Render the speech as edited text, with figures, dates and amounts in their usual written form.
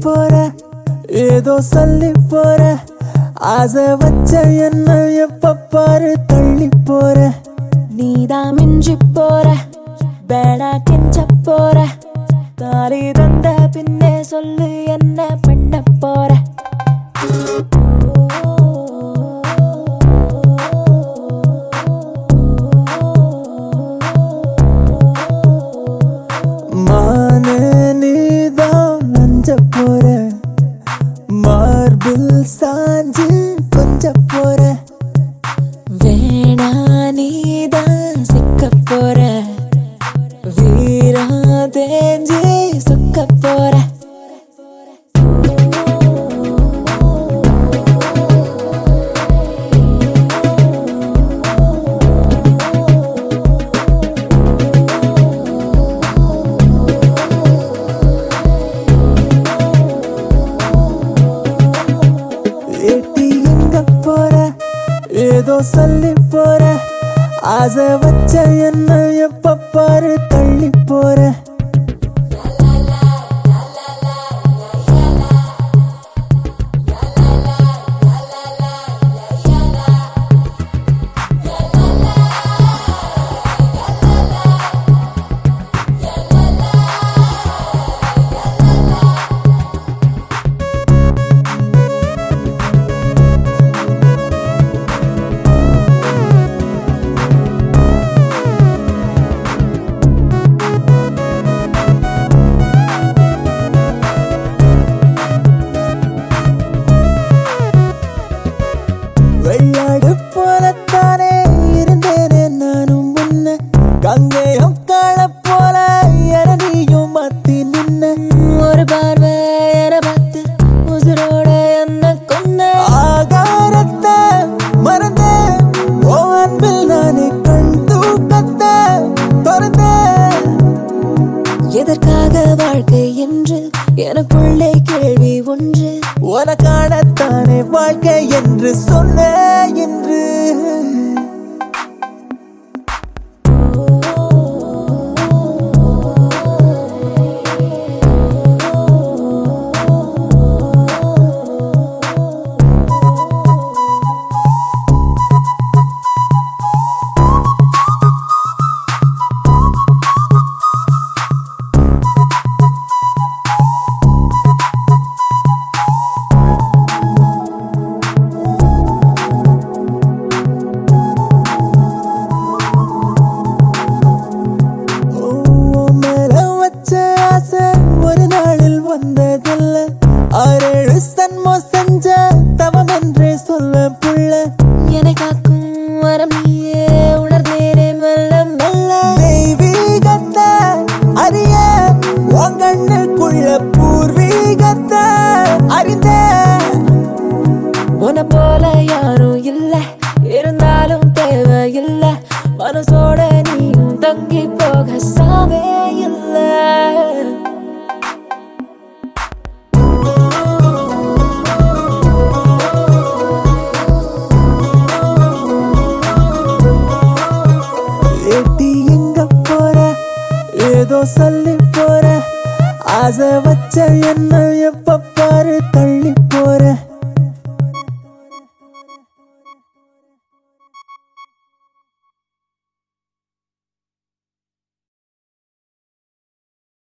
போற ஏதோ சொல்லி போற ஆசை வச்ச என்ன எப்ப பாரு தள்ளி போற நீதான் மிஞ்சி போற பேடா கெஞ்ச போற தாலி தந்த பின்னே சொல்லு என்ன பண்ண போற மானே நீதான் நஞ்ச போற மார்பில் சாஞ்சு கொஞ்ச போற வேணா நீதான் சிக்க போற வீரா தேஞ்சி சுக்க போற ஏட்டி எங்க போற ஏதோ சொல்லி போற ஆசை வச்ச என்ன எப்ப பாரு தள்ளி போற வெள்ளாடு போலத்தானே இருந்தேனே நானும் முன்ன கங்கையும் கால போல எனதியும் மாத்தி நின்ன ஒரு பார்வை என பார்த்து உசுரோட என்ன கொன்ன ஆகாரத்தை மறந்த ஓ அன்பில் நானே கண் தூக்கத்தை திறந்த எதற்காக வாழ்க்கை என்று எனக்குள்ளே கேள்வி ஒன்று உனக்கானத்தானே வாழ்க்கை என்று சொன்ன என்று ஒரு நாளில் வந்ததில்ல 6-7 சன்மோ செஞ்ச தவம் என்றே சொல்ல புள்ள என்னை காக்கும் வரம் நீயே உணர்ந்தேனே மெல்ல மெல்ல தெய்வீகத்தை அறிய உன் கண்ணுக்குள்ள பூர்வீகத்தை அறிந்த உன போல யாரும் இல்ல இருந்தாலும் தேவையில்லை மனசோட நீயும் தங்கி போக சாவே இல்ல ஏட்டி எங்க போற ஏதோ சொல்லி போற ஆசை வச்ச என்ன எப்ப பாரு தள்ளி போற